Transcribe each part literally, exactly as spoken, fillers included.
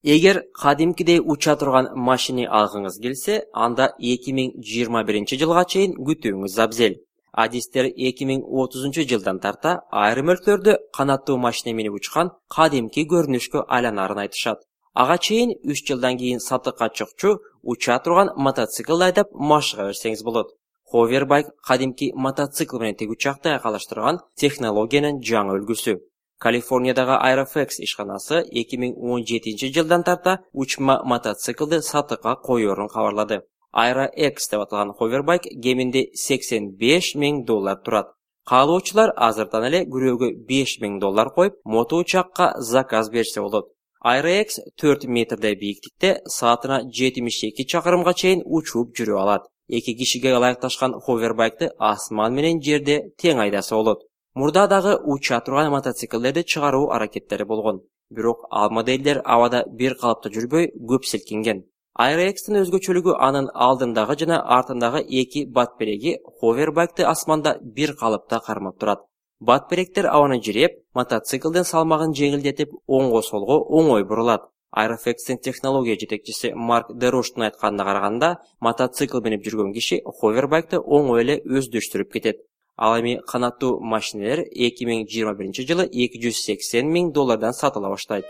Егер кадимкидей уча турган машина алгыңыз келсе, анда эки миң жыйырма биринчи жылга чейин күтүүңүз абзел. Адистер эки миң отузунчу жылдан тарта айрым өлкөлөрдө канаттуу машина менен учкан кадимки көрүнүшкө айланарын айтышат. Ага чейин үч жылдан кийин сатыкка чыкчу уча турган мотоцикл айдап машыга берсеңиз болот. Ховербайк кадимки мотоцикл менен тег учакты айкалаштырган технологиянын жаңы үлгүсү. Калифорниядагы Aeroflex ишканасы эки миң он жетинчи жылдан тарта учма мотоциклды сатыкка коюорун кабарлады. AeroX деп аталган ховербайк кеминде сексен беш миң доллар турат. Каалоочулар азырдан эле күрөөгө беш миң доллар коюп, мото учакка заказ берсе болот. AeroX төрт метрдей бийиктикте саатына жетимиш эки чакырымга чейин учуп жүрө алат. Эки кишиге ылайыкташкан ховербайкты асман менен жерде тең айдаса болот. Мурда дагы уча турган мотоциклдерди чыгаруу аракеттери болгон. Бирок ал моделдер абада бир калыпта жүрбөй көп силкинген. AeroX'тин өзгөчөлүгү анын алдындагы жана артындагы эки батбереги ховербайкты асманда бир калыпта кармап турат. Батберектер абаны жиреп, мотоциклдин салмагын жеңилдетип, оңго солго оңой бурулат. Aeroflex'тин технология жетекчиси Марк Дероштун айтканына караганда, мотоцикл менеп жүргөн киши ховербайкты оңой эле өздөштүрүп кетет. Ал эми канаттуу машиналар эки миң жыйырма биринчи жылы эки жүз сексен миң доллардан сатыла баштайт.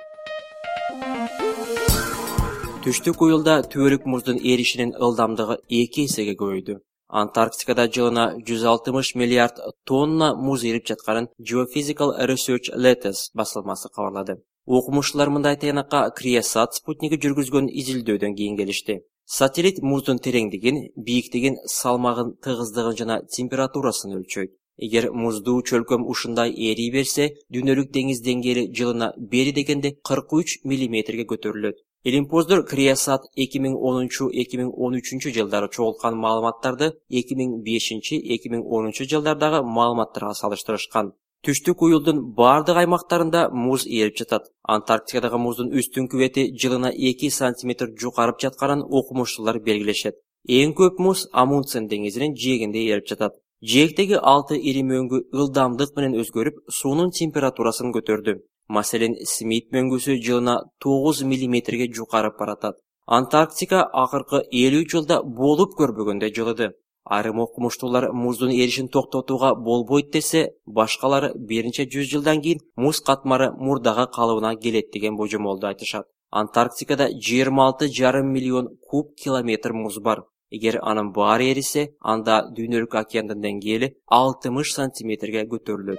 Түштүк уюлда түбөлүк муздун эришинин ылдамдыгы эки эсеге көбөйдү. Антарктикада жылына жүз алтымыш миллиард тонна муз эрип жатканын Geophysical Research Letters басылмасы кабарлады. Окумуштуулар мындай тыянакка Криосат спутниги жүргүзгөн изилдөөдөн кийин келишти. Сателлит муздун тереңдигин, бийиктигин, салмагын, тыгыздыгын жана температурасын өлчөйт. Эгер муздуу чөлкөм ушундай ээрий берсе, дүйнөлүк деңиз деңгээли жылына бери дегенде кырк үч миллиметрге көтөрүлөт. Илимпоздор Криосат эки миң онунчу - эки миң он үчүнчү жылдары чогулткан маалыматтарды эки миң бешинчи - эки миң онунчу жылдардагы маалыматтарга салыштырышкан. Түштүк уюлдун бардык аймактарында муз эрип жатат. Антарктикадагы муздун үстүнкү бети жылына эки сантиметр жукарып жатканын окумуштуулар белгилешет. Эң көп муз Амундсен деңизинин жээгинде эрип жатат. Жээктеги алты ири мөңгү ылдамдык менен өзгөрүп, суунун температурасын көтөрдү. Маселен, Смит мөңгүсү жылына тогуз миллиметрге жукарып баратат. Антарктика акыркы элүү жылда болуп көрбөгөндөй жылыды. Айрым окумуштуулар муздун эришин токтотууга болбойт десе, башкалары биринчи жүз жылдан кийин муз катмары мурдагы калыбына келет деген божомолду айтышат. Антарктикада жыйырма алты жарым миллион куб километр муз бар. Эгер анын баары эрисе, анда дүйнөлүк океандын деңгээли алтымыш сантиметрге көтөрүлөт.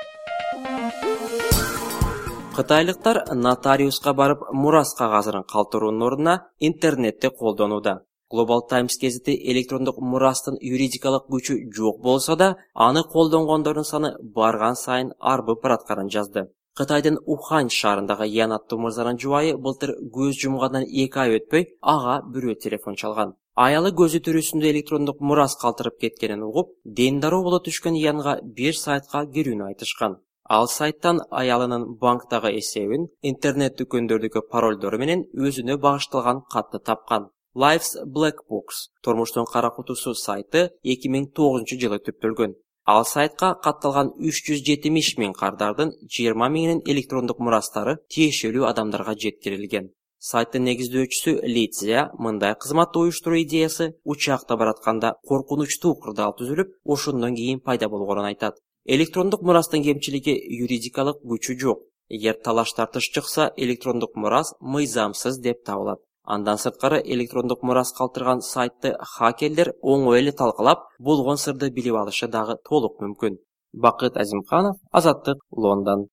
Кытайлыктар нотариуска барып мурас кагазын калтыруунун ордуна интернетти колдонууда. Global Times гезити электрондук мурастын юридикалык күчү жок болсо да, аны колдонгондордун саны барган сайын арбып баратканын жазды. Кытайдын Ухань шаарындагы Ян аттуу мырзанын жубайы былтыр көз жумгандан эки ай өтпөй ага бирөө телефон чалган. Аялы көзү төрүсүндө электрондук мурас калтырып кеткенин угуп, дендароо боло түшкөн Янга бир сайтка кирүүнү айтышкан. Ал сайттан аялынын банктагы эсебин, интернет дүкөндөрдүкү паролдору менен өзүнө багышталган катты тапкан. Life's Black Box, тормуштун кара кутусу сайты эки миң тогузунчу жылы түптөлгөн. Ал сайтка катталган үч жүз жетимиш миң кардардын жыйырма миңинин электрондук мурастары тиешелүү адамдарга жеткирилген. Сайттын негиздөөчүсү Лиция мындай кызматты уюштуруу идеясы учакта баратканда коркунучтуу кырдаал түзүлүп, ошондон кийин пайда болгонун айтат. Электрондук мурастын кемчилиги юридикалык күчү жок. Эгер талаш тартыш чыкса, электрондук мурас мыйзамсыз деп табылат. Андан сырткары электрондук мурас калтырган сайтты хакерлер оңой эле талкалап, болгон сырды билип алышы дагы толук мүмкүн. Бакыт Азимканов, Азаттык, Лондон.